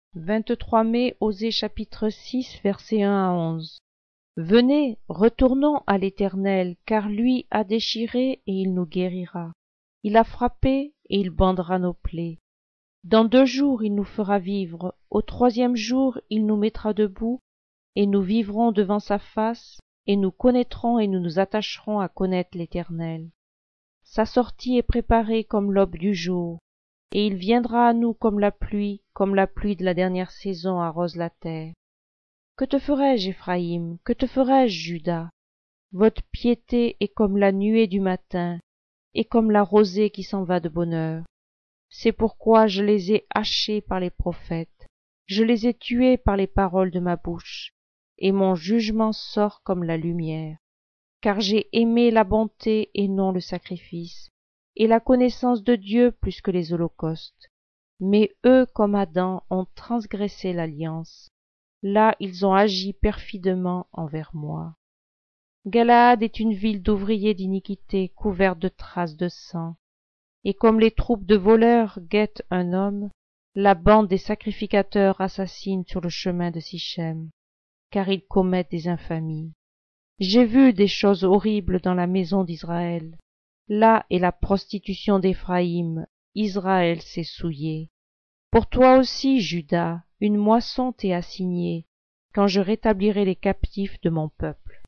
23 mai, Osée chapitre 6, versets 1 à 11. Venez, retournons à l'Éternel, car lui a déchiré et il nous guérira. Il a frappé et il bandera nos plaies. Dans 2 jours il nous fera vivre, au 3e jour il nous mettra debout, et nous vivrons devant sa face, et nous connaîtrons et nous nous attacherons à connaître l'Éternel. Sa sortie est préparée comme l'aube du jour, et il viendra à nous comme la pluie de la dernière saison arrose la terre. Que te ferai-je, Éphraïm? Que te ferai-je, Juda? Votre piété est comme la nuée du matin, et comme la rosée qui s'en va de bonne heure. C'est pourquoi je les ai hachés par les prophètes, je les ai tués par les paroles de ma bouche, et mon jugement sort comme la lumière. Car j'ai aimé la bonté et non le sacrifice, et la connaissance de Dieu plus que les holocaustes. Mais eux, comme Adam, ont transgressé l'alliance. Là ils ont agi perfidement envers moi. Galaad est une ville d'ouvriers d'iniquité, couverte de traces de sang. Et comme les troupes de voleurs guettent un homme, la bande des sacrificateurs assassine sur le chemin de Sichem, car ils commettent des infamies. J'ai vu des choses horribles dans la maison d'Israël. Là est la prostitution d'Éphraïm, Israël s'est souillé. Pour toi aussi, Juda, une moisson t'est assignée, quand je rétablirai les captifs de mon peuple.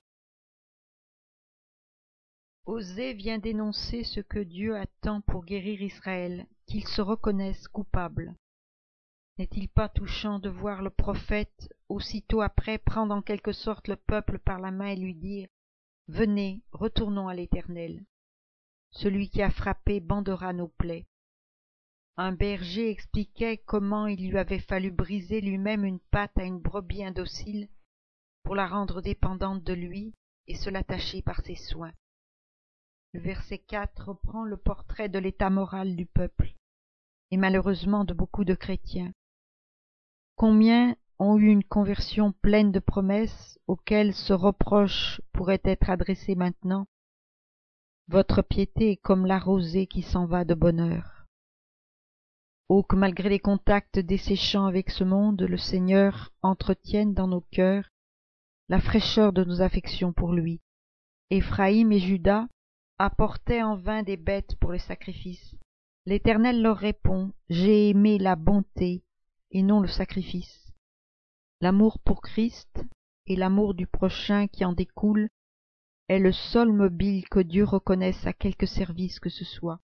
Osée vient d'énoncer ce que Dieu attend pour guérir Israël, qu'il se reconnaisse coupable. N'est-il pas touchant de voir le prophète, aussitôt après, prendre en quelque sorte le peuple par la main et lui dire « Venez, retournons à l'Éternel. Celui qui a frappé bandera nos plaies. » Un berger expliquait comment il lui avait fallu briser lui-même une patte à une brebis indocile pour la rendre dépendante de lui et se l'attacher par ses soins. Le verset 4 reprend le portrait de l'état moral du peuple, et malheureusement de beaucoup de chrétiens. Combien ont eu une conversion pleine de promesses auxquelles ce reproche pourrait être adressé maintenant? Votre piété est comme la rosée qui s'en va de bonne heure. Oh, que malgré les contacts desséchants avec ce monde, le Seigneur entretienne dans nos cœurs la fraîcheur de nos affections pour lui. Éphraïm et Juda apportaient en vain des bêtes pour les sacrifices. L'Éternel leur répond: j'ai aimé la bonté et non le sacrifice. L'amour pour Christ et l'amour du prochain qui en découle est le seul mobile que Dieu reconnaisse à quelque service que ce soit.